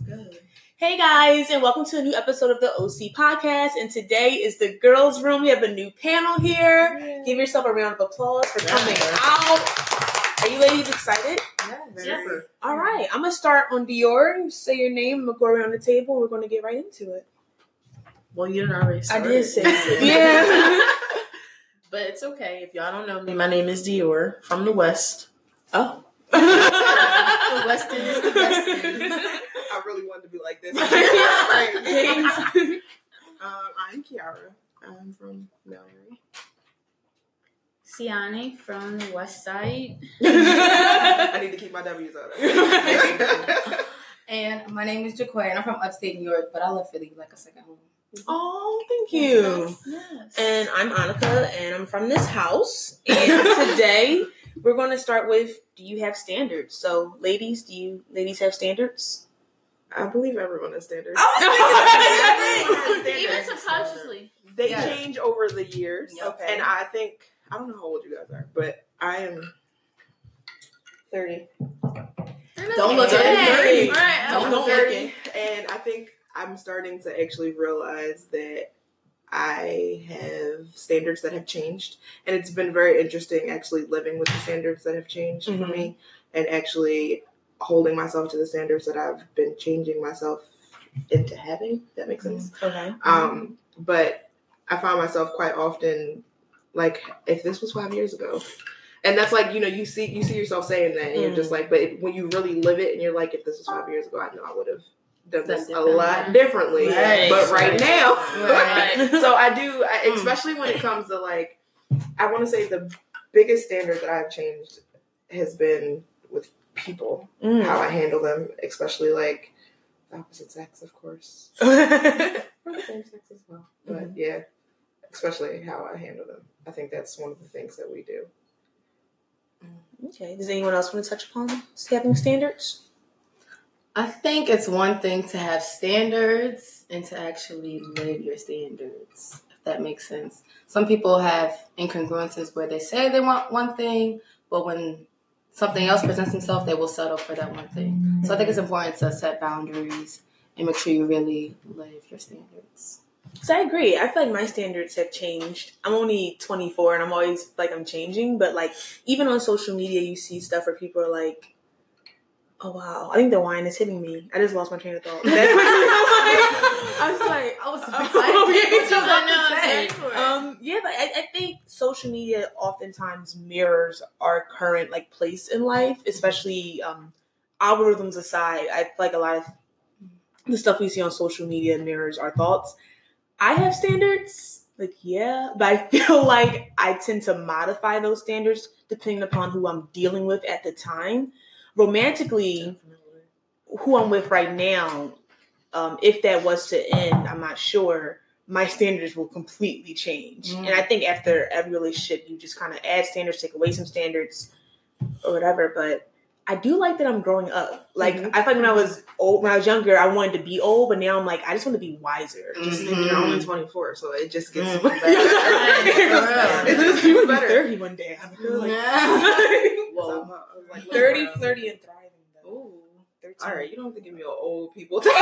good. Hey guys, and welcome to a new episode of the OC Podcast. And today is the girls' room. We have a new panel here. Yeah. Give yourself a round of applause for coming out. Are you ladies excited? Yes. All right, I'm gonna start on Dior. Say your name. I'm gonna go around the table. We're gonna get right into it. Well, you didn't already start. I did say it. Yeah. But it's okay. If y'all don't know me, my name is Dior from the West. Oh. The West End is the best end. I really wanted to be like this. I'm Kiara. I'm from Mallory. Siani from the West Side. I need to keep my W's out. And my name is Jaquay, and I'm from upstate New York, but I love Philly like a second home. Oh, thank you. Yes. And I'm Annika, and I'm from this house. And today we're going to start with, do you have standards? So, ladies, do you ladies have standards? I believe everyone has standards. Even subconsciously. They change over the years. Okay. And I don't know how old you guys are, but I am 30. Don't look at it. 30. Right. I'm Don't 30. And I think I'm starting to actually realize that I have standards that have changed. And it's been very interesting actually living with the standards that have changed for me and actually holding myself to the standards that I've been changing myself into having, if that makes sense. Okay. But I find myself quite often like, if this was 5 years ago, and that's like, you see yourself saying that, and you're just like, but when you really live it, and you're like, if this was 5 years ago, I know I would have done this a lot differently. Right. But right now, Right. so I do, especially when it comes to like, I want to say the biggest standard that I've changed has been with people, how I handle them, especially like the opposite sex, of course, or the same sex as well. But yeah, especially how I handle them. I think that's one of the things that we do. Okay. Does anyone else want to touch upon having standards? I think it's one thing to have standards and to actually live your standards, if that makes sense. Some people have incongruences where they say they want one thing, but when something else presents themselves, they will settle for that one thing. So I think it's important to set boundaries and make sure you really live your standards. Because I agree. I feel like my standards have changed. I'm only 24 and I'm always like I'm changing. But like even on social media, you see stuff where people are like, oh, wow, I think the wine is hitting me. I just lost my train of thought. I was like, yeah, but I think social media oftentimes mirrors our current like place in life, especially algorithms aside. I feel like a lot of the stuff we see on social media mirrors our thoughts. I have standards, like, yeah, but I feel like I tend to modify those standards depending upon who I'm dealing with at the time. Romantically, who I'm with right now, if that was to end, I'm not sure, my standards will completely change. And I think after every relationship, you just kind of add standards, take away some standards, or whatever. But I do like that I'm growing up. Like, I feel like when I was younger, I wanted to be old, but now I'm like, I just want to be wiser. Just You're only 24, so it just gets better. It's even better. 30 one day. I'm really Whoa. like 30, flirty, and thriving. Ooh. All right, you don't have to give me an old people. Look,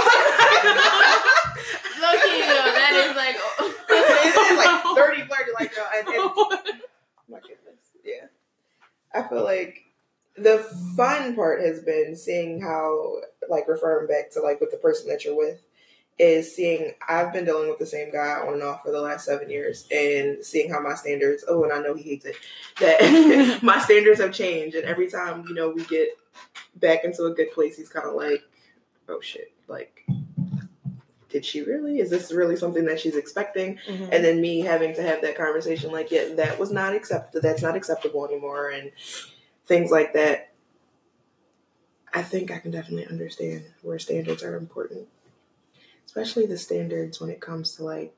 that is like... It's like 30, flirty, like... my goodness. Yeah. I feel like the fun part has been seeing how, like, referring back to, like, with the person that you're with, is seeing, I've been dealing with the same guy on and off for the last 7 years, and seeing how my standards, and I know he hates it, that my standards have changed, and every time, we get back into a good place, he's kind of like, oh shit, like, did she really? Is this really something that she's expecting? And then me having to have that conversation, like, yeah, that was not accepted, that's not acceptable anymore, and things like that. I think I can definitely understand where standards are important. Especially the standards when it comes to, like,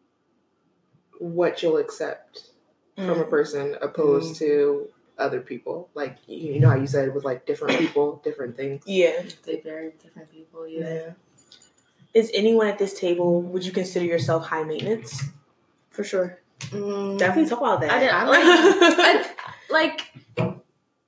what you'll accept from a person opposed to other people. Like, you know how you said with, like, different people, different things. Yeah. They vary with different people, yeah. Is anyone at this table, would you consider yourself high maintenance? For sure. Definitely talk about that. I like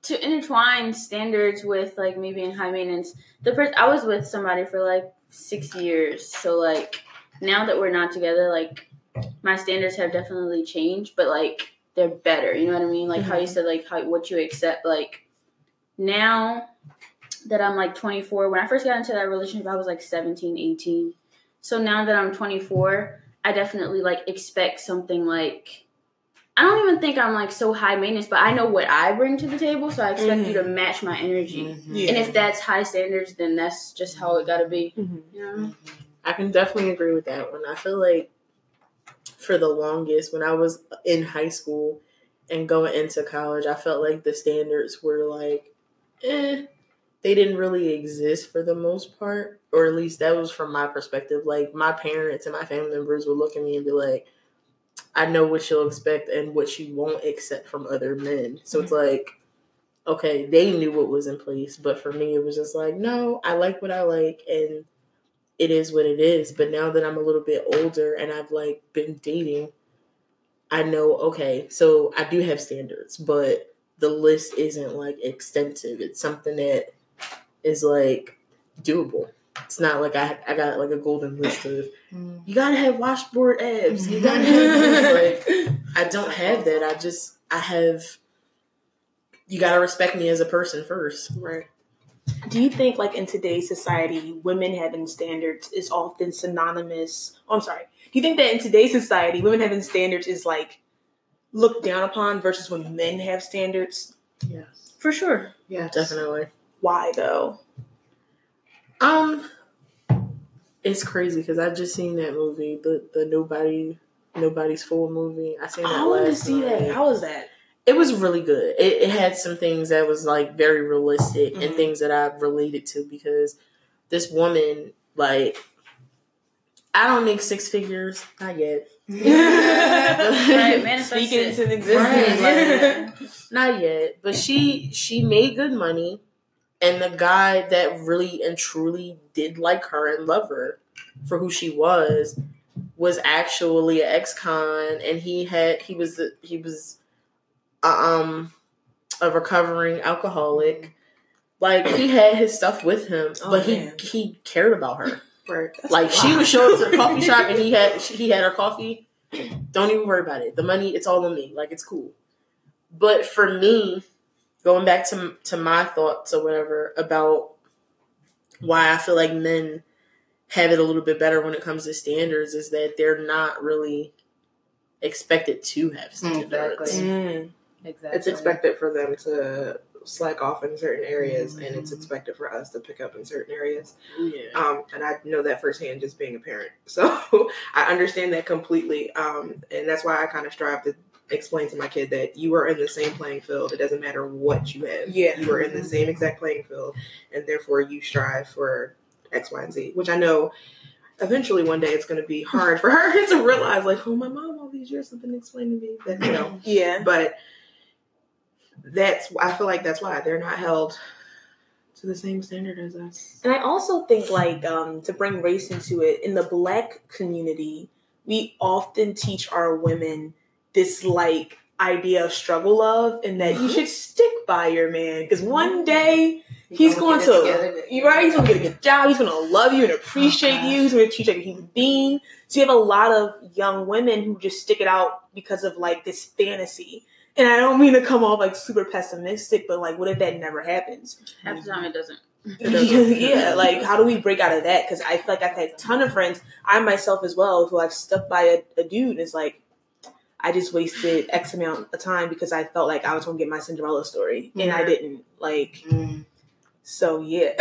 to intertwine standards with like me being high maintenance, I was with somebody for like 6 years. So like now that we're not together, like my standards have definitely changed, but like they're better. You know what I mean? Like how you said, like what you accept. Like now that I'm like 24, when I first got into that relationship, I was like 17, 18. So now that I'm 24, I definitely like expect something like, I don't even think I'm like so high maintenance, but I know what I bring to the table. So I expect you to match my energy. Yeah. And if that's high standards, then that's just how it gotta be. Mm-hmm. You know? I can definitely agree with that one. I feel like for the longest, when I was in high school and going into college, I felt like the standards were like, they didn't really exist for the most part. Or at least that was from my perspective. Like, my parents and my family members would look at me and be like, I know what you'll expect and what you won't accept from other men. So it's like, okay, they knew what was in place. But for me, it was just like, no, I like what I like. And it is what it is. But now that I'm a little bit older and I've like been dating, I know, okay, so I do have standards, but the list isn't like extensive. It's something that is like doable. It's not like I got like a golden list of you gotta have washboard abs. You gotta have this. Like, I don't have that. I have, you gotta respect me as a person first. Right. Do you think, like, in today's society, women having standards is often synonymous? Oh, I'm sorry. Do you think that in today's society, women having standards is, like, looked down upon versus when men have standards? Yes. For sure. Yeah, Definitely. Why, though? It's crazy because I just seen that movie, the Nobody's Fool movie. I seen that I wanted to last see night. that. How was that? It was really good. It had some things that was like very realistic and things that I related to because this woman, like, I don't make six figures, not yet. Right, manifest Speaking it. into existence. Right, like, not yet. But she made good money, and the guy that really and truly did like her and love her for who she was actually an ex-con, and he was a recovering alcoholic. Like, he had his stuff with him, but he cared about her. right. Like, she would show up to the coffee shop and he had her coffee. Don't even worry about it. The money, it's all on me. Like, it's cool. But for me, going back to my thoughts or whatever about why I feel like men have it a little bit better when it comes to standards is that they're not really expected to have standards. Exactly. It's expected for them to slack off in certain areas, and it's expected for us to pick up in certain areas. Yeah. And I know that firsthand just being a parent. So I understand that completely. And that's why I kind of strive to explain to my kid that you are in the same playing field. It doesn't matter what you have. Yeah. You are in the same exact playing field, and therefore you strive for X, Y, and Z, which I know eventually one day it's going to be hard for her to realize, like, oh, my mom all these years have been explaining to me that, you know. Yeah. But I feel like that's why they're not held to the same standard as us. And I also think, like, to bring race into it, in the Black community, we often teach our women this, like, idea of struggle love and that you should stick by your man because one day he's going to, he's going to get a good job, he's going to love you and appreciate you, he's going to treat you like a human being. So you have a lot of young women who just stick it out because of, like, this fantasy. And I don't mean to come off like super pessimistic, but like, what if that never happens? Half the time it doesn't. Yeah, like, how do we break out of that? Because I feel like I've had a ton of friends, I myself as well, who I've stuck by a dude. And it's like, I just wasted X amount of time because I felt like I was going to get my Cinderella story, and I didn't. Like, so yeah.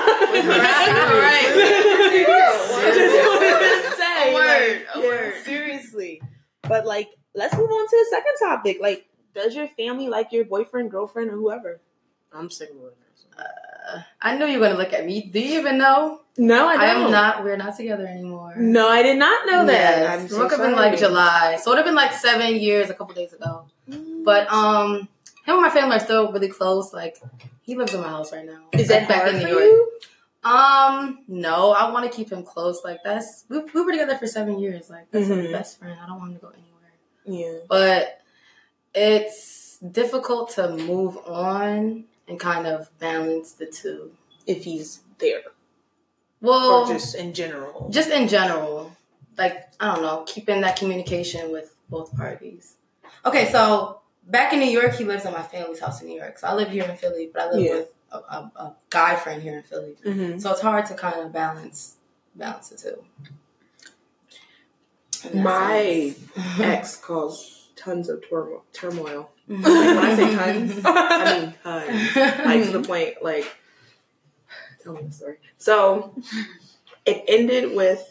A word. Seriously. But like, let's move on to the second topic. Like, does your family like your boyfriend, girlfriend, or whoever? I'm single right now. I knew you were going to look at me. Do you even know? No, I don't. am not. We're not together anymore. No, I did not know that. Yes. I'm It so would have been sorry. like July. So it would have been like 7 years a couple days ago. But him and my family are still really close. Like, he lives in my house right now. Is that back hard in for New York? you? No, I want to keep him close. Like, we were together for 7 years. Like, that's my best friend. I don't want him to go anywhere. Yeah. But it's difficult to move on and kind of balance the two. If he's there. Well, Or just in general. just in general, like, I don't know, keeping that communication with both parties. Okay, so back in New York, he lives at my family's house in New York. So I live here in Philly, but I live with a guy friend here in Philly. Mm-hmm. So it's hard to kind of balance the two. My ex caused tons of turmoil. When I say tons, I mean tons. Like, to the point, like, tell me the story. So it ended with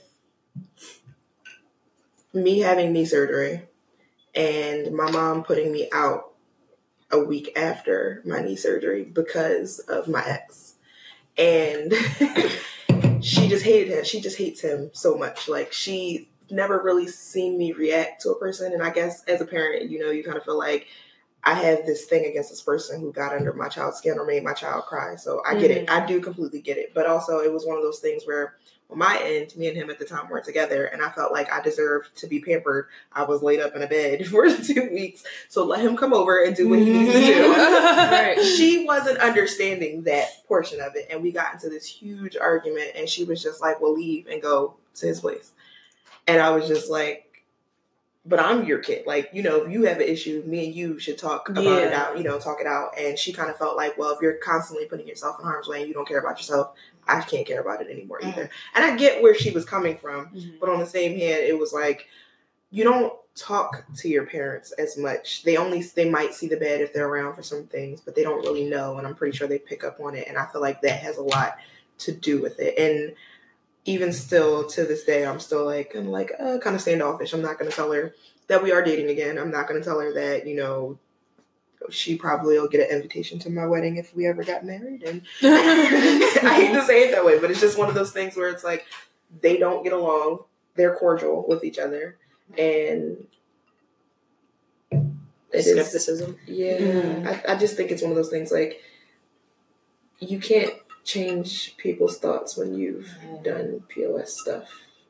me having knee surgery and my mom putting me out a week after my knee surgery because of my ex. And she just hated him. She just hates him so much. Like, she never really seen me react to a person. And I guess as a parent, you know, you kind of feel like I have this thing against this person who got under my child's skin or made my child cry. So I get it. I do completely get it. But also it was one of those things where on my end, me and him at the time weren't together. And I felt like I deserved to be pampered. I was laid up in a bed for 2 weeks. So let him come over and do what he needs to do. Right. She wasn't understanding that portion of it. And we got into this huge argument. And she was just like, well, leave and go to his place. And I was just like, but I'm your kid. Like, you know, if you have an issue, me and you should talk about it out, you know, talk it out. And she kind of felt like, well, if you're constantly putting yourself in harm's way and you don't care about yourself, I can't care about it anymore either. And I get where she was coming from. But on the same hand, it was like, you don't talk to your parents as much. They might see the bad if they're around for some things, but they don't really know. And I'm pretty sure they pick up on it. And I feel like that has a lot to do with it. And even still to this day, I'm kind of standoffish. I'm not going to tell her that we are dating again. I'm not going to tell her that, you know, she probably will get an invitation to my wedding if we ever got married. And I hate to say it that way, but it's just one of those things where it's like, they don't get along. They're cordial with each other. And it skepticism. I just think it's one of those things like, you can't change people's thoughts when you've done POS stuff.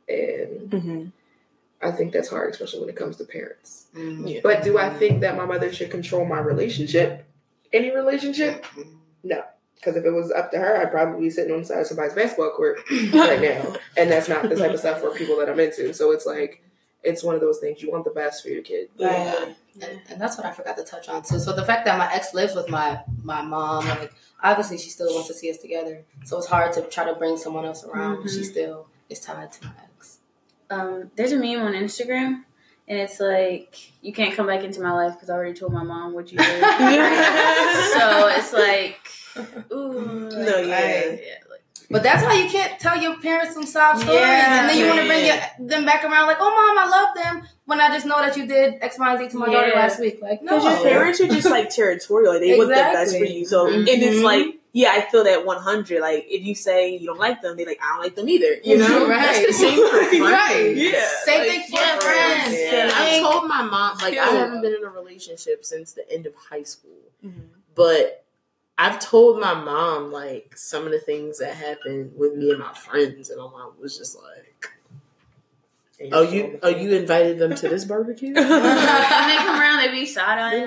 And I think that's hard, especially when it comes to parents. But do I think that my mother should control my relationship? Any relationship? No. Because if it was up to her, I'd probably be sitting on the side of somebody's basketball court right now. And that's not the type of stuff for people that I'm into. So it's like, it's one of those things. You want the best for your kid. Yeah. And that's what I forgot to touch on too. So the fact that my ex lives with my mom, like, obviously she still wants to see us together. So it's hard to try to bring someone else around. She still is tied to my ex. There's a meme on Instagram, and it's like, you can't come back into my life because I already told my mom what you did. So it's like, ooh. No, yeah. But that's how you can't tell your parents some sob stories, and then you want to bring them back around like, oh, Mom, I love them, when I just know that you did X, Y, and Z to my daughter last week. Like, no. Because your parents are just, like, territorial. Like, they want the best for you. So, and it's like, yeah, I feel that 100. Like, if you say you don't like them, they're like, I don't like them either. You know? Right. It's the same for friends. Right. Yeah. Same thing for friends. Yeah. I told my mom, like, I haven't been in a relationship since the end of high school. But I've told my mom, like, some of the things that happened with me and my friends, and my mom was just like, "Oh, you invited them to this barbecue?" When they come around, they be side-eyeing.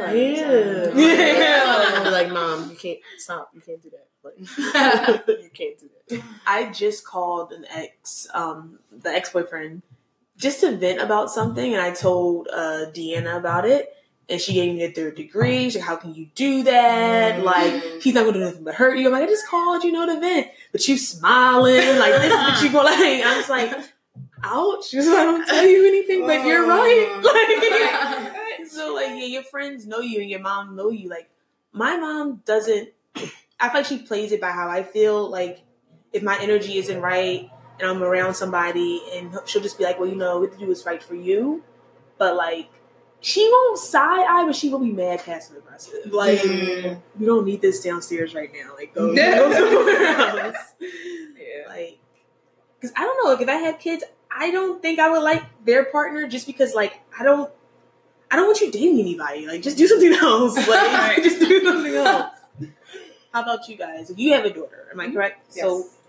Yeah. I'm like, Mom, you can't stop. You can't do that. Like, you can't do that. I just called an ex, the ex-boyfriend, just to vent about something, and I told Deanna about it. And she gave me the 3rd degree. She's like, how can you do that? Like, he's not going to do nothing but hurt you. I'm like, I just called, you know, to vent. But you smiling. Like, this is what you go like. I was like, ouch. Just I don't tell you anything, but you're right. Like, so, like, yeah, your friends know you and your mom know you. Like, my mom doesn't, I feel like she plays it by how I feel. Like, if my energy isn't right and I'm around somebody, and she'll just be like, well, you know, what to do is fight for you. But, like, she won't side-eye, but she will be mad passive-aggressive. Like, we don't need this downstairs right now. Like, go somewhere else. Yeah. Like, because I don't know. Like, if I had kids, I don't think I would like their partner just because, like, I don't want you dating anybody. Like, just do something else. Like, just do something else. How about you guys? You have a daughter, am I correct? Yes. So,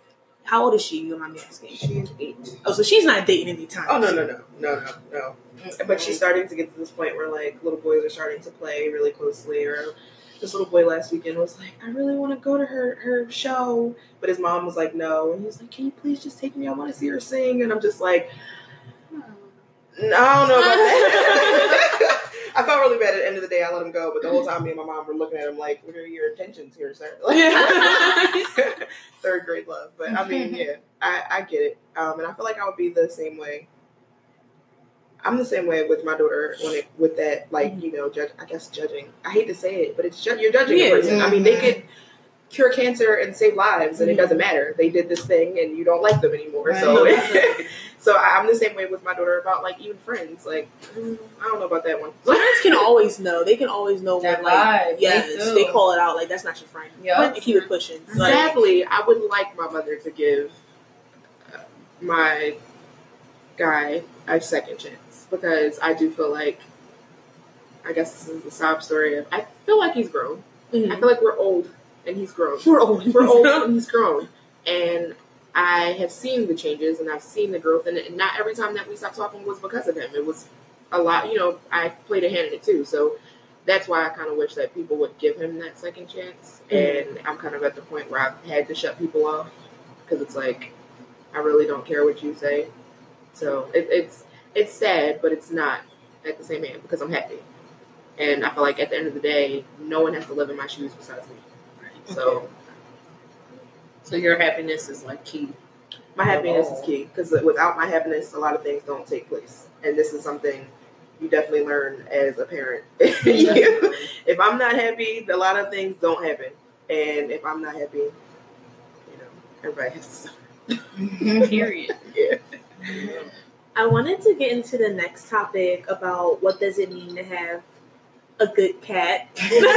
How old is she? You don't mind me asking? She's 8. Oh, so she's not dating anytime. Oh, no. But she's starting to get to this point where, like, little boys are starting to play really closely. Or this little boy last weekend was like, I really want to go to her show. But his mom was like, no. And he was like, can you please just take me? I want to see her sing. And I'm just like, no, I don't know about that. I felt really bad at the end of the day. I let him go. But the whole time, me and my mom were looking at him like, what are your intentions here, sir? Like, third grade love. But, I mean, yeah, I get it. And I feel like I would be the same way. I'm the same way with my daughter with that, like, you know, judging. I hate to say it, but you're judging a person. I mean, they could cure cancer and save lives, and it doesn't matter. They did this thing, and you don't like them anymore. Right. So, so I'm the same way with my daughter about, like, even friends. Like, I don't know about that one. Parents can always know. They can always know that when, like, yes, they call it out. Like, that's not your friend. Yep. And keep it pushing. Sadly, I would like my mother to give my guy a second chance. Because I do feel like, I guess this is the sob story of, I feel like he's grown. Mm-hmm. I feel like we're old and he's grown. We're old and he's grown. And I have seen the changes and I've seen the growth. And not every time that we stopped talking was because of him. It was a lot, you know, I played a hand in it too. So that's why I kind of wish that people would give him that second chance. Mm-hmm. And I'm kind of at the point where I've had to shut people off. Because it's like, I really don't care what you say. So it's sad, but it's not at the same hand because I'm happy. And I feel like at the end of the day, no one has to live in my shoes besides me. Right. So your happiness is like key. My happiness is key because without my happiness, a lot of things don't take place. And this is something you definitely learn as a parent. If I'm not happy, a lot of things don't happen. And if I'm not happy, you know, everybody has to suffer. Period. Yeah. I wanted to get into the next topic about what does it mean to have a good cat.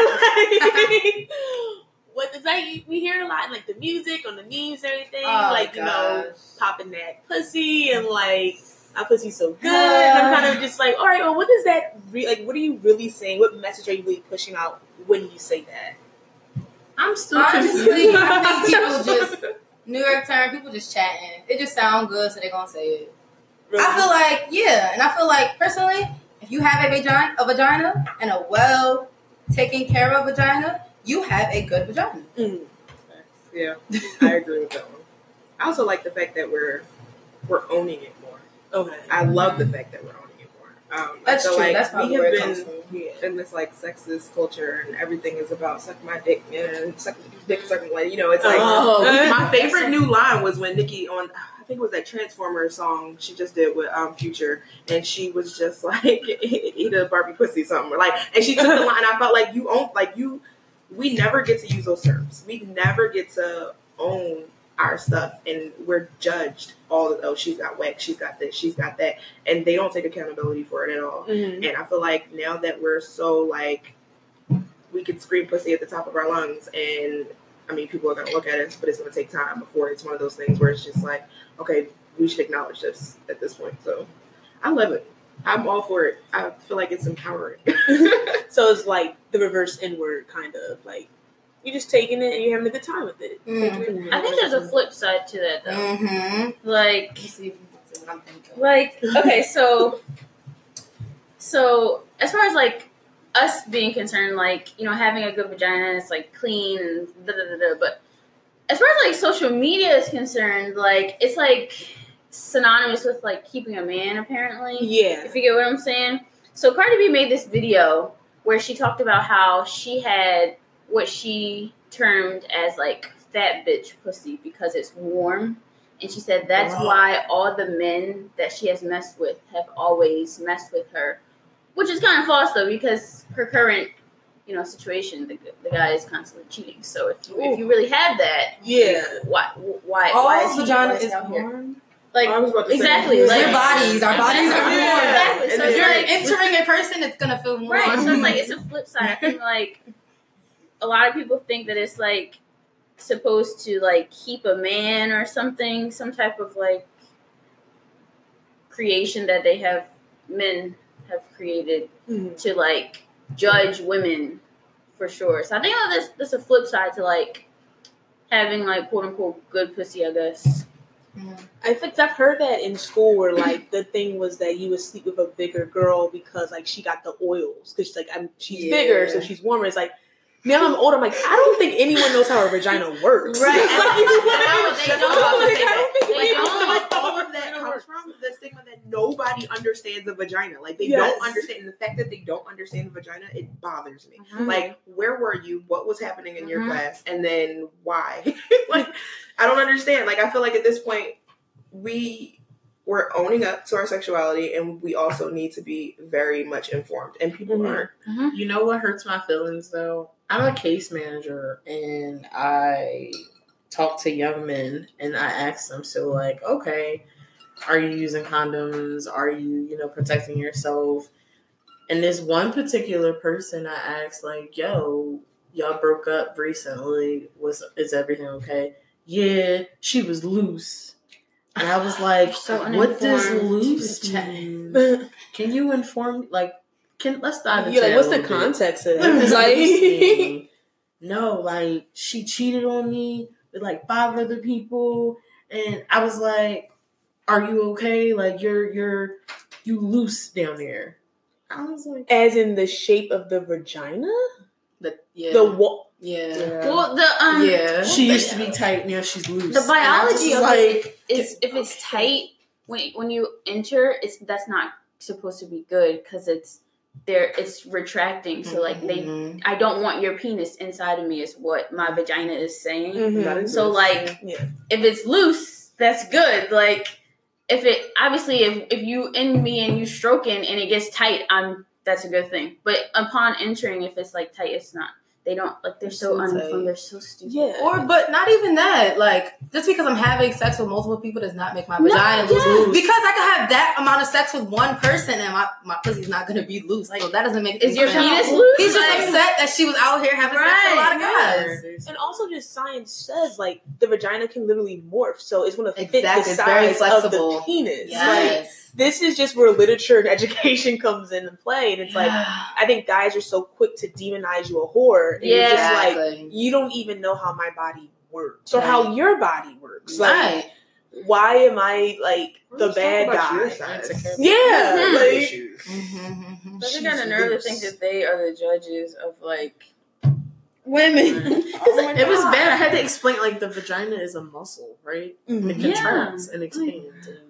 What does we hear it a lot in, like, the music, on the memes and everything. You know, popping that pussy and, like, our pussy's so good. And I'm kind of just like, all right, well, what does that what are you really saying? What message are you really pushing out when you say that? I'm still confused. I think people just, New York term, people just chatting. It just sounds good, so they're going to say it. Really? I feel like, yeah, and I feel like, personally, if you have a vagina and a well taken care of vagina, you have a good vagina. Mm. Yeah, I agree with that one. I also like the fact that we're owning it more. Okay, I love the fact that we're owning it more. That's true. Like that's probably we where have it comes been in this, like, sexist culture, and everything is about suck my dick and suck dick sucking. Like, you know, it's like my favorite new line was when Nicki on, I think it was that Transformers song she just did with Future, and she was just like, eat a Barbie pussy something, like, and she took the line. I felt like we never get to use those terms. We never get to own our stuff, and we're judged she's got whack, she's got this, she's got that, and they don't take accountability for it at all. Mm-hmm. And I feel like now that we're so, like, we could scream pussy at the top of our lungs, and I mean, people are going to look at us, but it's going to take time before it's one of those things where it's just like, okay, we should acknowledge this at this point. So I love it. I'm all for it. I feel like it's empowering. So it's like the reverse N-word, kind of, like, you're just taking it and you're having a good time with it. Mm-hmm. I think there's a flip side to that, though. Mm-hmm. Like, okay, so as far as, like, us being concerned, like, you know, having a good vagina is, like, clean and but as far as, like, social media is concerned, like, it's, like, synonymous with, like, keeping a man, apparently. Yeah. If you get what I'm saying. So Cardi B made this video where she talked about how she had what she termed as, like, fat bitch pussy because it's warm. And she said that's why all the men that she has messed with have always messed with her. Which is kind of false, though, because her current, you know, situation, the guy is constantly cheating. So if you really have that, yeah, like, why all is he vagina is warm? Here? Like, I was about to exactly. say, Like, our bodies are warm. Exactly. So if you're like, entering a person, it's gonna feel warm. Right. So it's like it's a flip side. I think, like, a lot of people think that it's, like, supposed to, like, keep a man or something, some type of, like, creation that men have created to, like, judge women for sure. So I think there's a flip side to, like, having like quote unquote good pussy, I guess. I think I've heard that in school where like the thing was that you would sleep with a bigger girl because like she got the oils because she's like she's bigger so she's warmer. It's like now I'm older. I'm like I don't think anyone knows how a vagina works. Right. They don't. All of that comes from the stigma that nobody understands the vagina. Like they Yes. don't understand. And the fact that they don't understand the vagina, it bothers me. Mhm. Like, where were you? What was happening in your Mhm. class? And then why? Like, I don't understand. Like, I feel like at this point, we're owning up to our sexuality, and we also need to be very much informed. And people aren't. You know what hurts my feelings though? I'm a case manager and I talk to young men and I ask them, so like, okay, are you using condoms? Are you, protecting yourself? And this one particular person I asked, like, yo, y'all broke up recently. Is everything okay? Yeah, she was loose. And I was like, So what does uninformed. loose mean? Can you inform, like, let's dive into Yeah, like that what's a the little bit. context of What that? does Like, loose mean? No, like, she cheated on me with, like, 5 other people. And I was like, are you okay? Like, you loose down there. I was like, as in the shape of the vagina, Yeah. the wall. yeah. Well, the Yeah. she used to be tight, now she's loose. the biology And of I was it is if it's tight when you enter, that's not supposed to be good because it's retracting. So like Mhm. I don't want your penis inside of me is what my vagina is saying. Mhm. So like Yeah. if it's loose, that's good. Like if you in me and you stroking and it gets tight, that's a good thing. But upon entering, if it's like tight, it's not. They don't like they're so So tight. uninformed. They're so stupid. Yeah. But not even that. Like, just because I'm having sex with multiple people does not make my vagina loose. yeah. Because I can have that amount of sex with one person and my pussy's not going to be loose. So that doesn't make Is your sense. penis loose? He's just Like- upset that she was out here having sex with a lot of Yeah. guys. And also, just science says like the vagina can literally morph, so it's going to fit the Exactly, it's very size of the flexible. penis. Like, Yes. this is just where literature and education comes in and play, and it's like I think guys are so quick to demonize you a whore. And Yeah. it's just like Exactly. you don't even know how my body works or Right. how your body works. Like, Right. why am I like the Let's talk bad about your guy? size. Yeah, Mhm. like Issues. Mm-hmm. Doesn't got a She's nerve to loose. think that they are the judges of like women. It was bad. I had to explain, like, the vagina is a muscle, right? It Mhm. Yeah. contracts and expands. And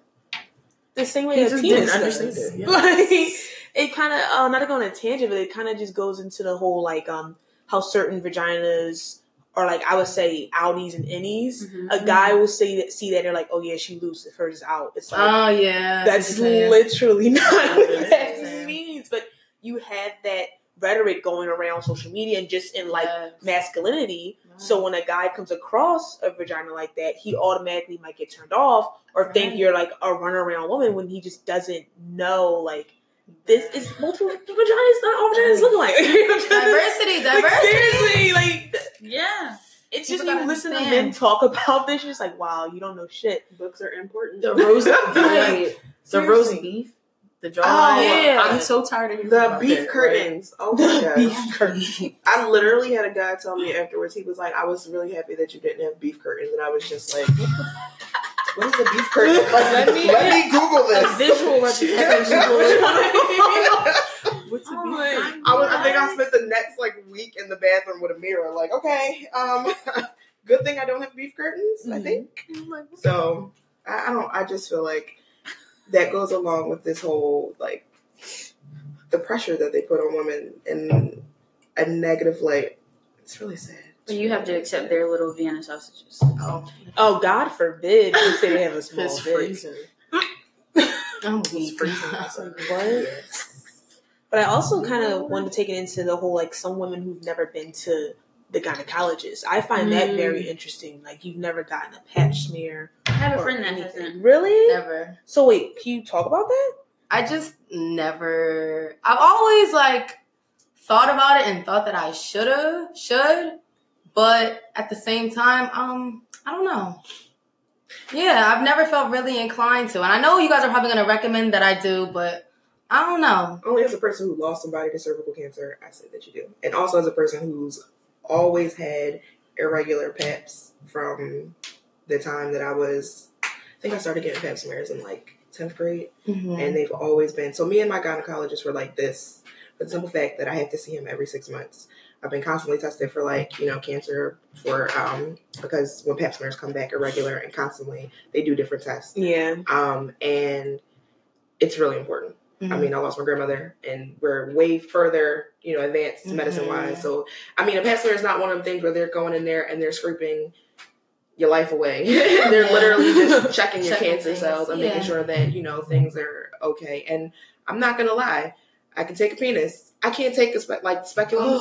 the same way He that just penis didn't understand does. it, yeah. Like, it kind of not to go on a tangent, but it kind of just goes into the whole like how certain vaginas are like I would say outies and innies. Mhm. A guy will see that they're like, oh yeah, she loose if hers is out. It's like Oh, yeah. that's what you're saying. literally not what Yeah. that means. But you have that rhetoric going around social media and just in like Yes. masculinity. So when a guy comes across a vagina like that, he automatically might get turned off or think Right. you're like a runaround woman when he just doesn't know like this is multiple vaginas, not all vaginas look alike. Diversity, Like, diversity. seriously, like Yeah. it's People just when you gotta listen to understand. men talk about this, you're just like, wow, you don't know shit. Books are important. the roast, Right. the roast Seriously. beef, the Oh, jawline. yeah. I'm so tired of hearing The about beef that, curtains. Oh my god. Beef curtains. I literally had a guy tell me afterwards, he was like, I was really happy that you didn't have beef curtains. And I was just like, what is the beef curtain? Like, Let me- Google A this. visual representation. What's a Oh beef my- curtain? I think I spent the next week in the bathroom with a mirror. Like, okay, good thing I don't have beef curtains. I Mhm. think so. I just feel like that goes along with this whole like the pressure that they put on women in a negative light. It's really sad. But you have to accept their little Vienna sausages. Oh, God forbid you say they have a small It's dick. freezing. I'm It's weak. freezing. It's like, what? But I also kind of wanted to take it into the whole, like, some women who've never been to the gynecologist. I find that very interesting. Like, you've never gotten a pap smear. I have a or friend that anything. hasn't. Really? Never. So, wait, can you talk about that? I just never. I've always thought about it and thought that I should, but at the same time, I don't know. Yeah, I've never felt really inclined to, and I know you guys are probably going to recommend that I do, but I don't know. Only as a person who lost somebody to cervical cancer, I say that you do, and also as a person who's always had irregular paps from the time that I think I started getting pap smears in like 10th grade. Mm-hmm. And they've always been, so me and my gynecologist were like this, for the simple fact that I have to see him every 6 months. I've been constantly tested for like, you know, cancer because when pap smears come back irregular and constantly, they do different tests. Yeah. And it's really important. Mm-hmm. I mean, I lost my grandmother and we're way further, you know, advanced medicine wise. So, I mean, a pap smear is not one of them things where they're going in there and they're scraping your life away. They're literally just checking your cancer cells and making sure that, you know, things are okay. And I'm not going to lie. I can take a penis. I can't take a speculum.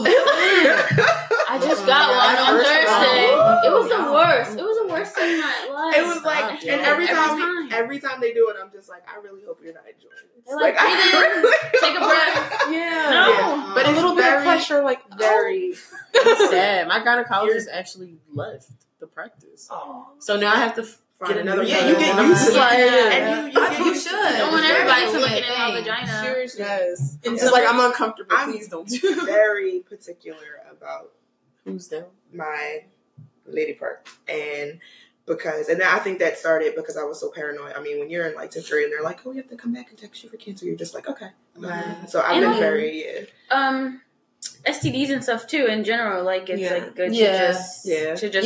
I just got one on Thursday. It was the worst. It was the worst thing in my life. It was like, and every time they do it, I'm just like, I really hope you're not enjoying this. They're like, take a breath. Yeah. No. Yeah. But a little bit of pressure, like, very sad. My gynecologist actually left the practice. Oh. So now I have to find another. Yeah, you get used to it. And you should. I don't want everybody looking at my vagina. Seriously. Yes. And It's like I'm uncomfortable. I'm Please don't do that. very particular about Who's down? my lady part. And I think that started because I was so paranoid. I mean, when you're in like 10th grade and they're like, oh, we have to come back and text you for cancer, you're just like, okay. Right. So I've been very, STDs and stuff too in general, like it's like good to just know.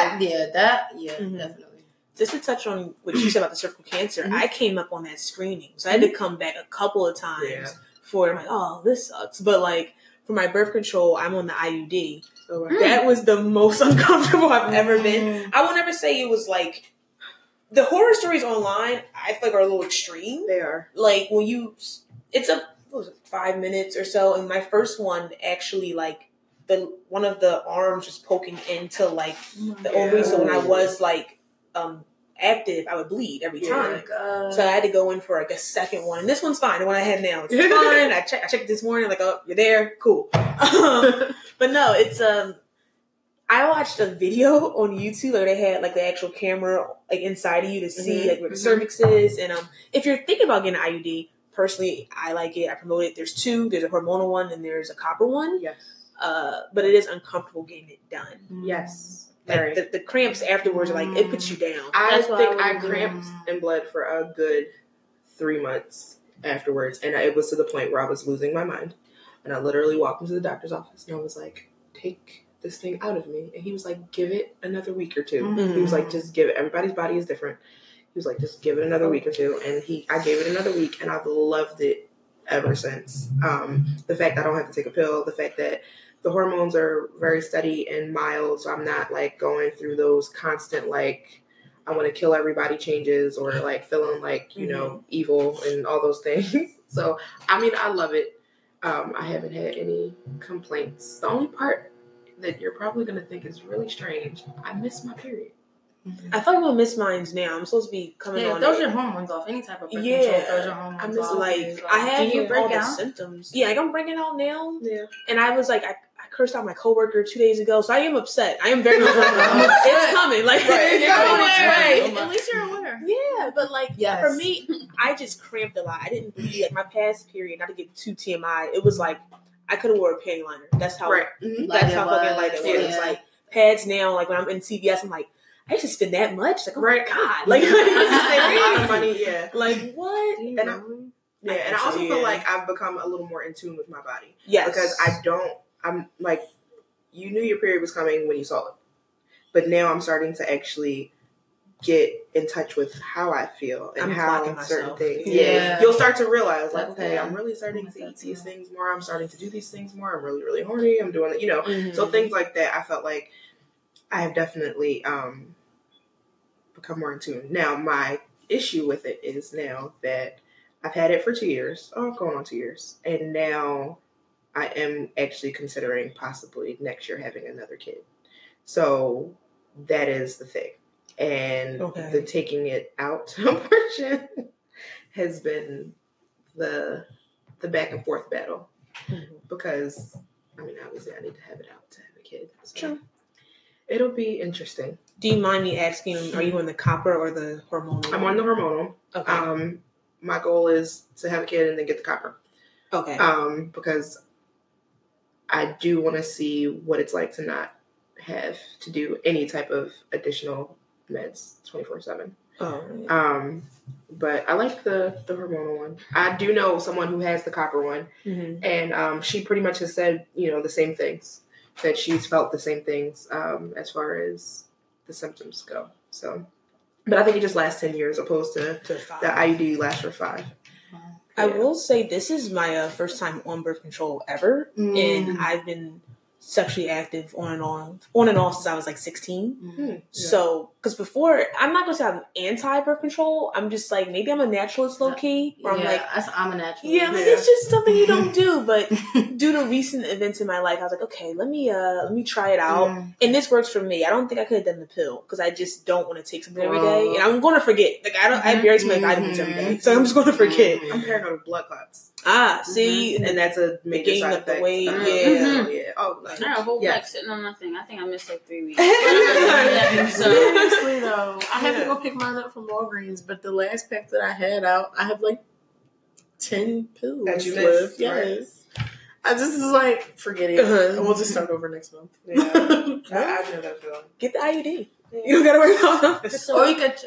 Definitely. Just to touch on what you said about the cervical cancer, I came up on that screening, so I had to come back a couple of times for it. I'm like, oh, this sucks. But like for my birth control, I'm on the IUD. So that was the most uncomfortable I've ever been. I will never say it was like the horror stories online. I feel like are a little extreme. They are like when it's 5 minutes or so, and my first one actually like one of the arms was poking into like the ovary. So when I was like active, I would bleed every time. So I had to go in for like a second one. And this one's fine. The one I have now, it's fine. I checked this morning, like, oh, you're there, cool. But no, it's I watched a video on YouTube where they had like the actual camera like inside of you to see like where the cervix is. And if you're thinking about getting an IUD, personally, I like it. I promote it. There's two. There's a hormonal one and there's a copper one. Yes. But it is uncomfortable getting it done. Yes. Like the cramps afterwards are like, it puts you down. I think I cramped and bled for a good 3 months afterwards. And it was to the point where I was losing my mind. And I literally walked into the doctor's office and I was like, take this thing out of me. And he was like, give it another week or two. He was like, just give it. Everybody's body is different. He was like, just give it another week or two. And I gave it another week and I've loved it ever since. The fact I don't have to take a pill, the fact that the hormones are very steady and mild, so I'm not like going through those constant like I want to kill everybody changes or like feeling like, you know, evil and all those things. So I mean, I love it. I haven't had any complaints. The only part that you're probably gonna think is really strange, I miss my period. I feel like I'm gonna miss mine now. I'm supposed to be coming on. Those your hormones off. Any type of birth control, those your hormones I'm just off. like I have all the out? symptoms. Yeah, like I'm breaking out now. Yeah. And I was like, I cursed out my coworker 2 days ago, so I am upset. I am very upset. It's coming. Like it's on its way. At least you're aware. Yeah, but like for me, I just cramped a lot. I didn't bleed. Like my past period, not to get too TMI, it was like I could have wore a panty liner. That's how that's how fucking light it was. It's like pads now, like when I'm in CVS, I'm like, I used to spend that much. Like, oh my God. Like, a lot of money, Like, what? And I also feel like I've become a little more in tune with my body. Yes. Because I'm like, you knew your period was coming when you saw it. But now I'm starting to actually get in touch with how I feel and how certain things. Yeah. You'll start to realize, like, okay, I'm really starting to eat these things more. I'm starting to do these things more. I'm really, really horny. I'm doing it, you know. So things like that, I felt like I have definitely become more in tune. Now, my issue with it is now that I've had it for 2 years. Oh, going on 2 years. And now I am actually considering possibly next year having another kid. So that is the thing. And the taking it out portion has been the back and forth battle. Because, I mean, obviously I need to have it out to have a kid. So True. It'll be interesting. Do you mind me asking, are you on the copper or the hormonal? I'm on the hormonal. Okay. My goal is to have a kid and then get the copper. Okay. Because I do want to see what it's like to not have to do any type of additional meds 24/7. Oh, yeah. But I like the hormonal one. I do know someone who has the copper one, and she pretty much has said, the same things, that she's felt the same things as far as the symptoms go. So, but I think it just lasts 10 years opposed to the 5. IUD lasts for 5. I will say this is my first time on birth control ever, and I've been sexually active on and off since I was like 16. So, because before, I'm not gonna say I'm anti-birth control. I'm just like, maybe I'm a naturalist low key, where I'm like, I'm a naturalist. Yeah, like it's just something you don't do. But due to recent events in my life, I was like, okay, let me try it out, and this works for me. I don't think I could have done the pill because I just don't want to take something every day, and I'm going to forget. Like I barely take my vitamins every day, so I'm just going to forget. I'm paranoid of blood clots. See, and that's a major gain side of the effect. weight. Yeah. Oh, like, I had a whole pack sitting on my thing. I think I missed like 3 weeks. Seriously though, I have to go pick mine up from Walgreens. But the last pack that I had out, I have like 10 pills that you left. missed. Yes, I just was like, forget it. We'll just start over next month. Yeah, I know that feeling. Get the IUD. You don't gotta worry about it. So, or you could.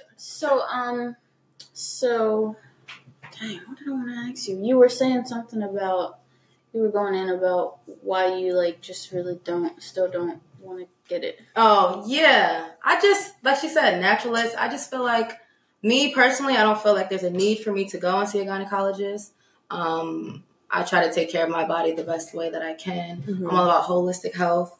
So, dang, what did I want to ask you? You were saying something about. You were going in about why you like just really still don't want to get it. Oh yeah, I just like she said, naturalist. I just feel like me personally, I don't feel like there's a need for me to go and see a gynecologist. I try to take care of my body the best way that I can. I'm all about holistic health.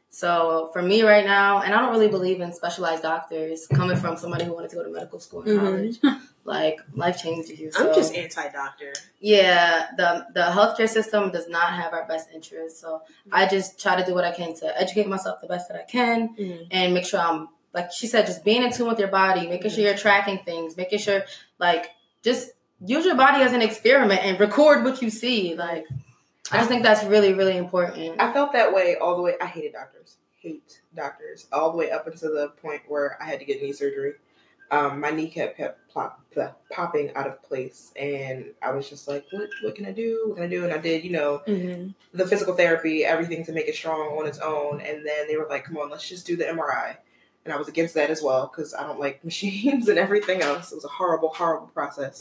So for me right now, and I don't really believe in specialized doctors, coming from somebody who wanted to go to medical school in college, like life changes you. So, I'm just anti-doctor. Yeah, the healthcare system does not have our best interests. So I just try to do what I can to educate myself the best that I can and make sure I'm, like she said, just being in tune with your body, making sure you're tracking things, making sure, like, just use your body as an experiment and record what you see. Like, I just think that's really, really important. I felt that way all the way. I hated doctors. Hate doctors. All the way up until the point where I had to get knee surgery. My knee kept popping out of place. And I was just like, what can I do? What can I do? And I did, the physical therapy, everything to make it strong on its own. And then they were like, come on, let's just do the MRI. And I was against that as well because I don't like machines and everything else. It was a horrible, horrible process.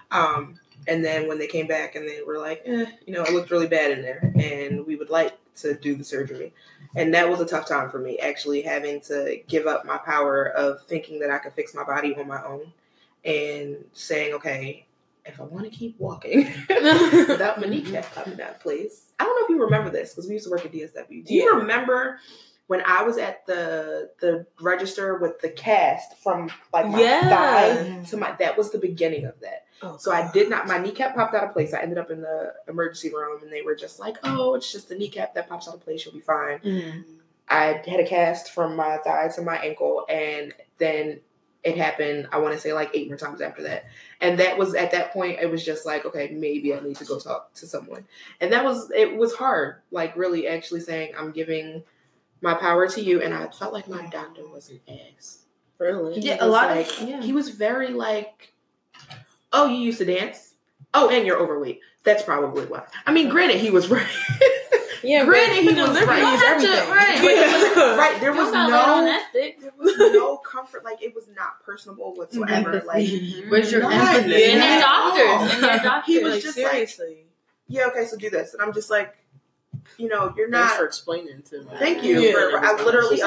And then when they came back and they were like, it looked really bad in there and we would like to do the surgery. And that was a tough time for me, actually having to give up my power of thinking that I could fix my body on my own and saying, okay, if I want to keep walking without my kneecap coming out of place. I don't know if you remember this because we used to work at DSW. Do you remember when I was at the register with the cast from like my thigh to that was the beginning of that. Oh, so I did not, my kneecap popped out of place. I ended up in the emergency room and they were just like, oh, it's just the kneecap that pops out of place. You'll be fine. I had a cast from my thigh to my ankle and then it happened, I want to say like 8 more times after that. And that was at that point, it was just like, okay, maybe I need to go talk to someone. And it was hard, like really actually saying I'm giving my power to you, and I felt like my doctor was an ass. Really? He was very like, oh, you used to dance? Oh, and you're overweight. That's probably why. I mean, granted, he was right. Yeah, granted, he was right. Everything. Right. There was no comfort. Like, it was not personable whatsoever. Like, where's your empathy? And their doctors. He was just seriously. Like, yeah, okay, so do this. And I'm just like, you're not. Thanks for explaining to me. Thank you. I literally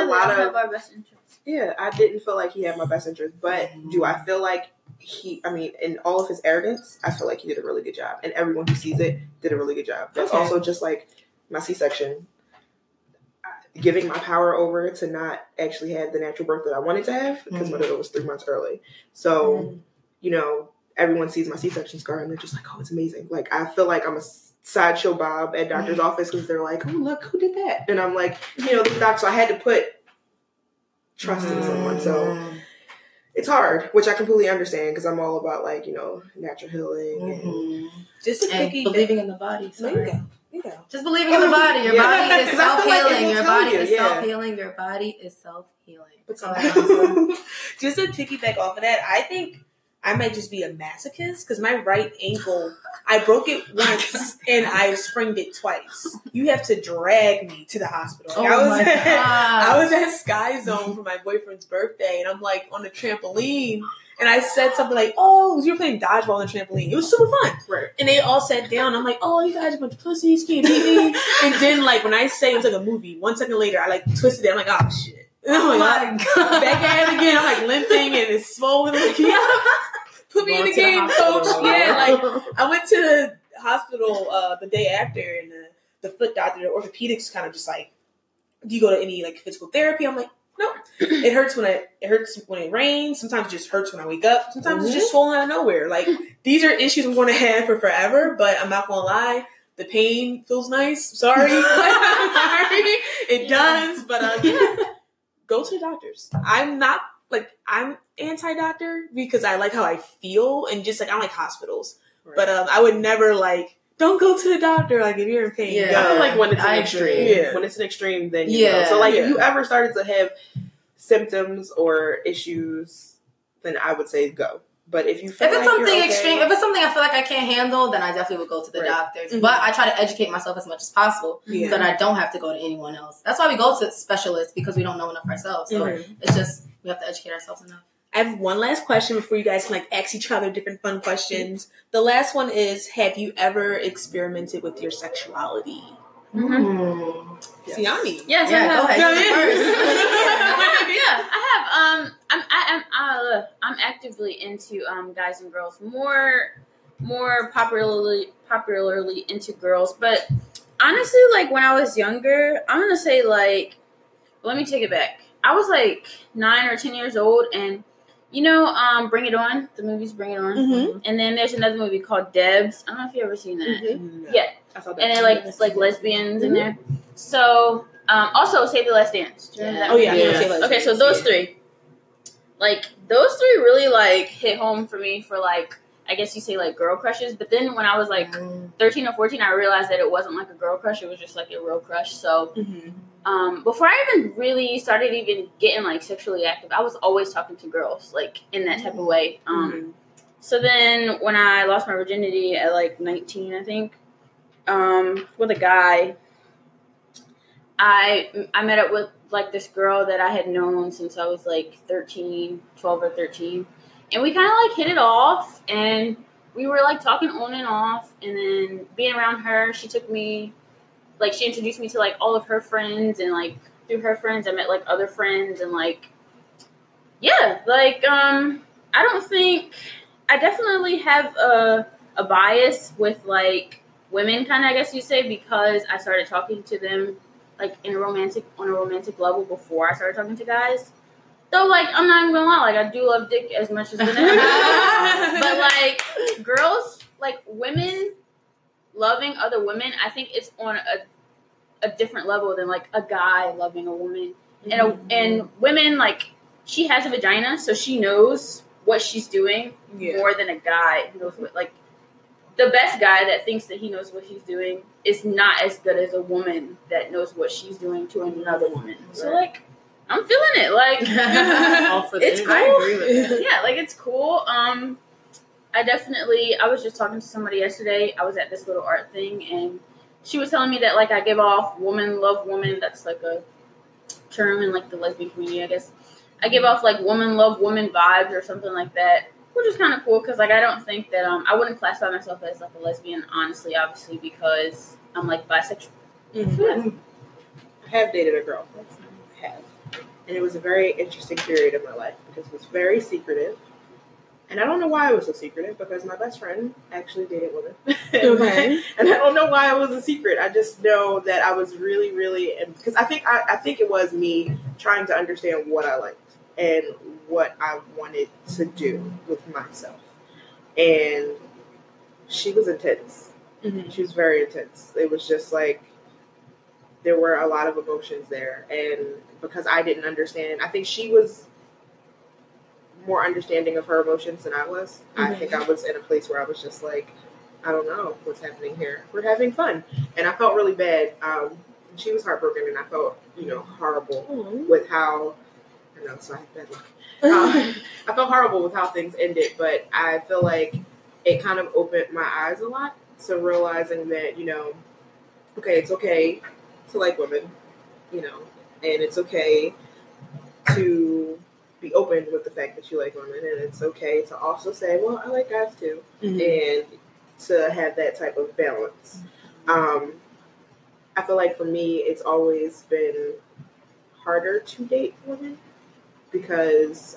I didn't feel like he had my best interest, but do I feel like in all of his arrogance, I feel like he did a really good job, and everyone who sees it did a really good job. That's also just like my C-section, giving my power over to not actually have the natural birth that I wanted to have because my daughter was 3 months early. So, everyone sees my C-section scar and they're just like, oh, it's amazing. Like, I feel like I'm a sideshow Bob at doctor's office because they're like, oh, look, who did that? And I'm like, this doctor, so I had to put trust in someone. So it's hard, which I completely understand because I'm all about like, natural healing and just believing in the body. So there you go. Just believing in the body. Your body is self-healing. Your body is self-healing. Your body is self-healing. Just to piggyback off of that, I think I might just be a masochist because my right ankle, I broke it once and I sprained it twice. You have to drag me to the hospital. Oh I was at Sky Zone for my boyfriend's birthday, and I'm like on the trampoline, and I said something like, "Oh, you were playing dodgeball on the trampoline. It was super fun." Right. And they all sat down. I'm like, "Oh, you guys are a bunch of pussies, can't beat me." And then like when I say it was like a movie, 1 second later, I like twisted it. I'm like, "Oh shit." And I'm like, God. back at it again. I'm like limping and it's swollen. Like, yeah. Put me in the game, coach. Yeah, like I went to the hospital the day after, and the foot doctor, the orthopedics, kind of just like, "Do you go to any like physical therapy?" I'm like, "No." It hurts when it rains. Sometimes it just hurts when I wake up. Sometimes it's just swollen out of nowhere. Like these are issues I'm going to have for forever. But I'm not going to lie, the pain feels nice. Sorry, it does. But yeah, go to the doctors. I'm anti-doctor because I like how I feel, and just like I don't like hospitals. Right. But I would never like, don't go to the doctor. Like if you're in pain, Yeah. go. I feel like when it's an I extreme, agree. when it's an extreme, then you know. So like if you ever started to have symptoms or issues, then I would say go. But if you feel If it's like something you're extreme, okay, if it's something I feel like I can't handle, then I definitely would go to the Right. doctors. Mhm. But I try to educate myself as much as possible Yeah. so that I don't have to go to anyone else. That's why we go to specialists, because we don't know enough ourselves. So it's just, we have to educate ourselves enough. I have one last question before you guys can like ask each other different fun questions. The last one is: have you ever experimented with your sexuality? Mm-hmm. Siani. Yes, Yeah, I have. go ahead. Go You ahead. first. Yeah, I have. I'm actively into guys and girls. More popularly into girls. But honestly, like when I was younger, I'm gonna say like, let me take it back. I was like 9 or 10 years old, and you know, Bring It On. The movie's Bring It On. Mm-hmm. And then there's another movie called Debs. I don't know if you ever seen that. Mm-hmm. Yeah. I saw that. And it like it's like lesbians in there. So also Save the Last Dance. Do you remember that? Oh yeah. Yeah. Yeah. Okay, so those three, like those three, really like hit home for me for like I guess you say like girl crushes. But then when I was like 13 or 14, I realized that it wasn't like a girl crush; it was just like a real crush. So before I even really started even getting like sexually active, I was always talking to girls like in that type of way. So then when I lost my virginity at like 19, I think, with a guy, I met up with like this girl that I had known since I was like 12 or 13. And we kind of like hit it off, and we were like talking on and off. And then being around her, she introduced me to like all of her friends, and like through her friends, I met like other friends, and like, yeah, like, I definitely have a bias with like women, kind of, I guess you say, because I started talking to them like on a romantic level before I started talking to guys. Though, like, I'm not even gonna lie, like, I do love dick as much as women. But, like, girls, like, women loving other women, I think it's on a different level than, like, a guy loving a woman. And women, like, she has a vagina, so she knows what she's doing more than a guy who knows what, like, the best guy that thinks that he knows what he's doing is not as good as a woman that knows what she's doing to another woman. So, like, I'm feeling it. Like, it's cool. I agree with that. Yeah, like, it's cool. I was just talking to somebody yesterday. I was at this little art thing, and she was telling me that, like, I give off woman love woman. That's, like, a term in, like, the lesbian community, I guess. I give off, like, woman love woman vibes or something like that, which is kind of cool because, like, I don't think that, I wouldn't classify myself as, like, a lesbian, honestly, obviously, because I'm, like, bisexual. I have dated a girl. And it was a very interesting period of my life because it was very secretive. And I don't know why it was so secretive because my best friend actually dated women. Okay. And I don't know why it was a secret. I just know that I was really, really, because I think it was me trying to understand what I liked and what I wanted to do with myself. And she was intense. Mm-hmm. She was very intense. It was just like, there were a lot of emotions there. And because I didn't understand, I think she was more understanding of her emotions than I was. I think I was in a place where I was just like, I don't know what's happening here. We're having fun. And I felt really bad. She was heartbroken, and I felt, horrible with how, so I have bad luck. I felt horrible with how things ended, but I feel like it kind of opened my eyes a lot to realizing that, okay, it's okay to like women, and it's okay to be open with the fact that you like women, and it's okay to also say, well, I like guys too, and to have that type of balance. I feel like for me, it's always been harder to date women because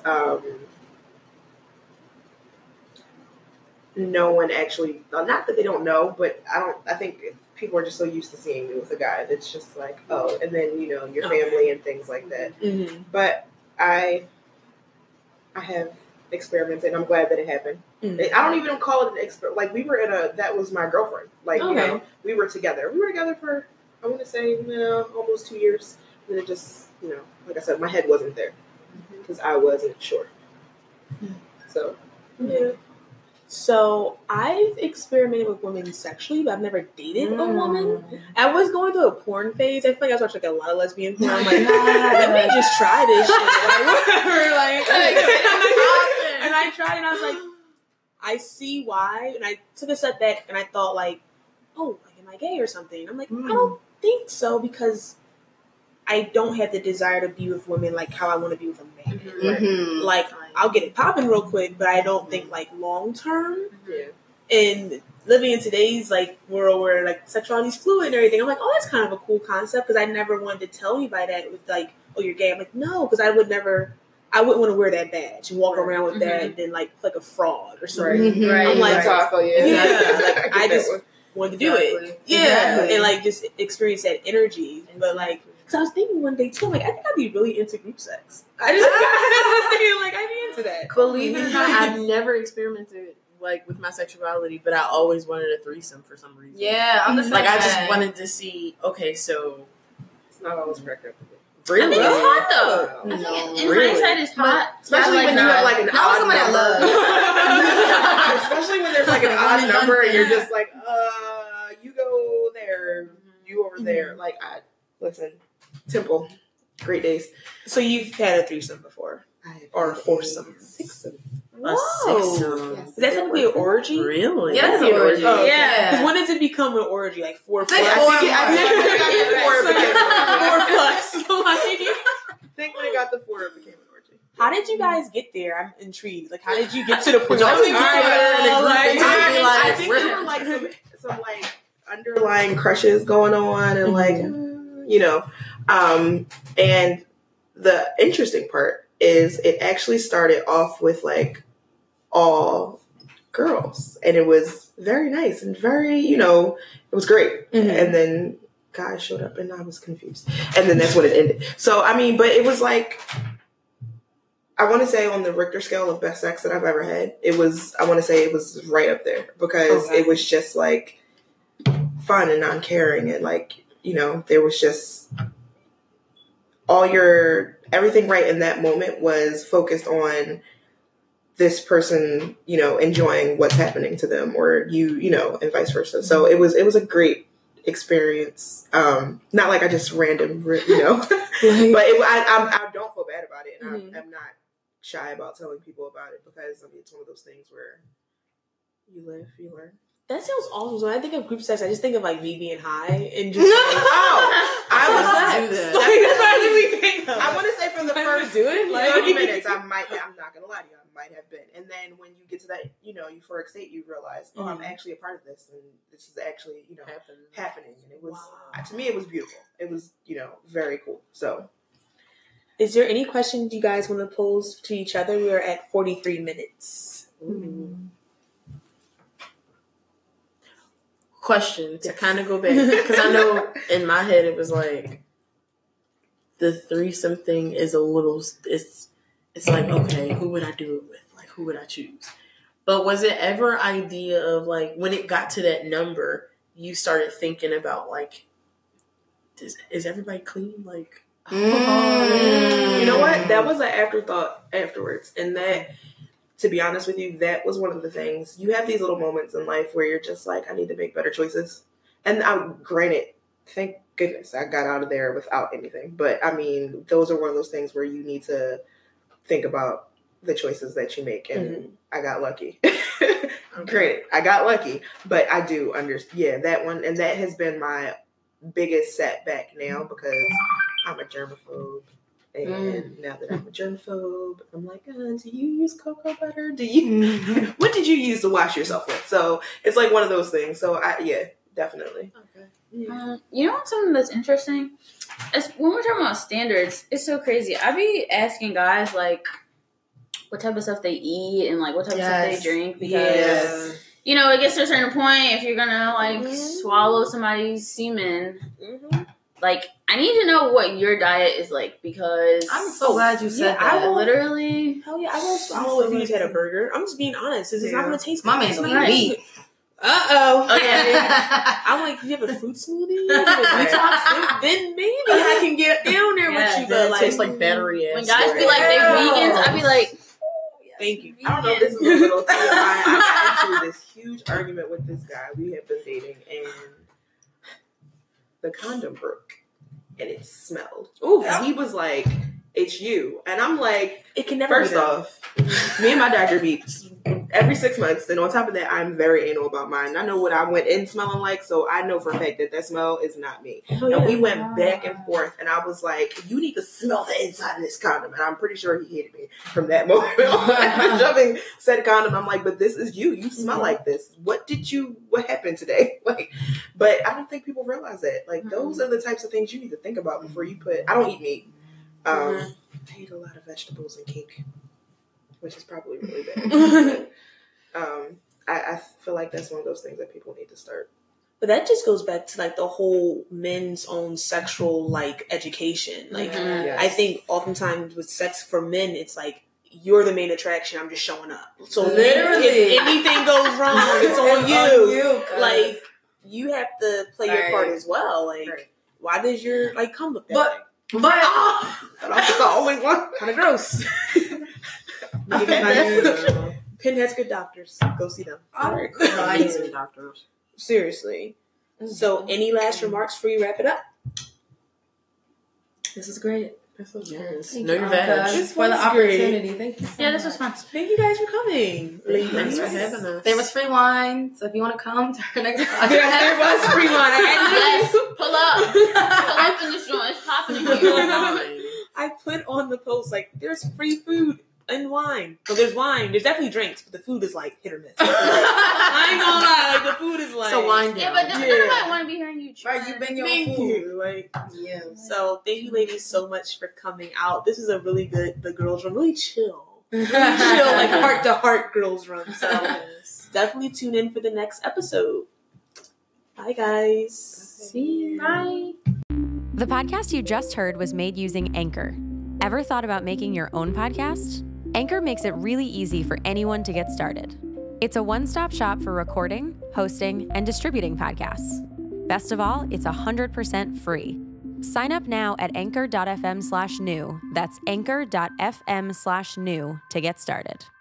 no one actually, not that they don't know, but I think people are just so used to seeing me with a guy that's just like, oh, and then, your family and things like that. Mm-hmm. But I have experimented, and I'm glad that it happened. I don't even call it an experiment. Like, we were that was my girlfriend. Like, we were together. We were together for, I want to say, almost 2 years. And then it just, like I said, my head wasn't there because I wasn't sure. So, yeah. So I've experimented with women sexually, but I've never dated a woman. I was going through a porn phase. I feel like I was watching a lot of lesbian porn. I'm like, let me just try this shit. Like, whatever. And I tried, and I was like, I see why. And I took a step back, and I thought, like, oh, like, am I gay or something? And I'm like, I don't think so, because I don't have the desire to be with women like how I want to be with a man. Mm-hmm. Like, I'll get it popping real quick, but I don't think like long term. Yeah. And living in today's like world where like sexuality is fluid and everything, I'm like, oh, that's kind of a cool concept, because I never wanted to tell anybody that with like, oh, you're gay. I'm like, no, because I wouldn't want to wear that badge and walk around with that and then like a fraud or something. Right. I'm like, That's how I feel. like, I just wanted to do it. Yeah. Exactly. And like just experience that energy. But like, because I was thinking one day too, I'm like, I think I'd be really into group sex. I just like, I'd be into that. Believe it or not, I've never experimented like with my sexuality, but I always wanted a threesome for some reason. Yeah, I'm the same Like, I way. just wanted to see. Okay, so It's not always correct. really, I think it's hot though. No. I think in Really? hindsight it's hot. Especially when you have like an Not odd someone I number. Especially when there's like an odd number and you're just like, you go there, you over there. Like, listen, Temple, great days. So you've had a threesome before? Or a foursome? Sixsome. a sixsome. Yes. Is that technically an orgy? Really? Yeah, that's Yeah. an orgy. Oh, yeah. Because when does it become an orgy? Like 4 plus? Like I think when it got to 4, it became an orgy. 4 plus. I think when it got to 4, it became an orgy. How did you guys get there? I'm intrigued. Like, how did you get to the point? Y'all Like, was together, like, I think there were like some like underlying crushes going on, and like and the interesting part is it actually started off with like all girls, and it was very nice and very it was great. And then guys showed up, and I was confused, and then that's when it ended. So I mean, but it was like, I want to say on the Richter scale of best sex that I've ever had, I want to say it was right up there, because it was just like fun and non-caring, and like, there was just everything right in that moment was focused on this person, enjoying what's happening to them, or and vice versa. So it was a great experience. Not like I just random, but I don't feel bad about it, and I'm not shy about telling people about it, because I mean, it's one of those things where you live, you learn. that sounds awesome. So when I think of group sex, I just think of like me being high and just. I was was do that. Like, that's what I really think of. I want to say from the first do it. 30 minutes, I'm not gonna lie to you, I might have been. And then when you get to that, euphoric state, you realize, oh, I'm actually a part of this, and this is actually, happening. And it was, to me, it was beautiful. It was, very cool. So, Is there any questions you guys want to pose to each other? We are at 43 minutes. Question to kind of go back, because I know in my head it was like the threesome thing is a little. It's like, okay, who would I do it with? Like, who would I choose? But was it ever idea of like, when it got to that number, you started thinking about like, is everybody clean? Like, you know what? That was an afterthought afterwards, and that, to be honest with you, that was one of the things. You have these little moments in life where you're just like, I need to make better choices. And granted, thank goodness I got out of there without anything. But I mean, those are one of those things where you need to think about the choices that you make, and I got lucky. Granted, I got lucky, but I do understand. Yeah, that one, and that has been my biggest setback now because I'm a germaphobe. And now that I'm a germaphobe, I'm like, do you use cocoa butter? What did you use to wash yourself with? So it's like one of those things. So definitely. Okay. Yeah. You know what's something that's interesting? When we're talking about standards, it's so crazy. I be asking guys like what type of stuff they eat and like what type of stuff they drink because you know it gets to a certain point if you're gonna like swallow somebody's semen. Like, I need to know what your diet is like because I'm so glad you said that. I will literally. Hell yeah, I won't swallow if you just had a burger. I'm just being honest. It's not going to taste good. My man's gonna eat meat. Uh-oh. Okay. I'm like, you have a fruit smoothie? Then maybe I can get down there with you. But it tastes like battery ass. When guys be like, they're vegans, I be like, thank you. I don't know if this is a little TMI. I got into this huge argument with this guy. We have been dating, and the condom broke, and it smelled. Ooh. And he was like, it's you. And I'm like, it can never first off, me and my doctor beeps every 6 months. And on top of that, I'm very anal about mine. I know what I went in smelling like, so I know for a fact that smell is not me. And we went back and forth, and I was like, you need to smell the inside of this condom. And I'm pretty sure he hated me from that moment on. Shoving said condom. I'm like, but this is you. You smell like this. What happened today? Like, but I don't think people realize that. Like, those are the types of things you need to think about before you I don't eat meat. I eat a lot of vegetables and cake, which is probably really bad. I feel like that's one of those things that people need to start. But that just goes back to like the whole men's own sexual like education. Like I think oftentimes with sex for men, it's like you're the main attraction. I'm just showing up. So literally, if anything goes wrong, it's on you. Like you have to play your part as well. Like why does your like come look that way? But that's the only one. Kind of gross. Pinhead's good doctors. Go see them. Very cool. Amazing doctors. Seriously. So, any last remarks before you wrap it up? This is great. This was nice. Thank Know you, your veg. Thanks for the opportunity. Thank you. Yeah, this was fun. Thank you guys for coming. Thanks for having us. There was free wine, so if you want to come to our next podcast. There was free wine. Yes, pull up. Pull up in this joint. It's popping in here. I put on the post, like, there's free food and wine. So there's wine. There's definitely drinks, but the food is, like, hit or miss. I ain't gonna lie. Like, the food is, like... So wine down. Yeah, but nobody want to be hearing you try. Right, you been your Thank food. you. Like, Yeah. so thank you, ladies, so much for coming out. This is a really good, the girls' room. Really chill. Really chill, like, heart-to-heart girls' room. So definitely tune in for the next episode. Bye, guys. See you. Bye. The podcast you just heard was made using Anchor. Ever thought about making your own podcast? Anchor makes it really easy for anyone to get started. It's a one-stop shop for recording, hosting, and distributing podcasts. Best of all, it's 100% free. Sign up now at anchor.fm/new. That's anchor.fm/new to get started.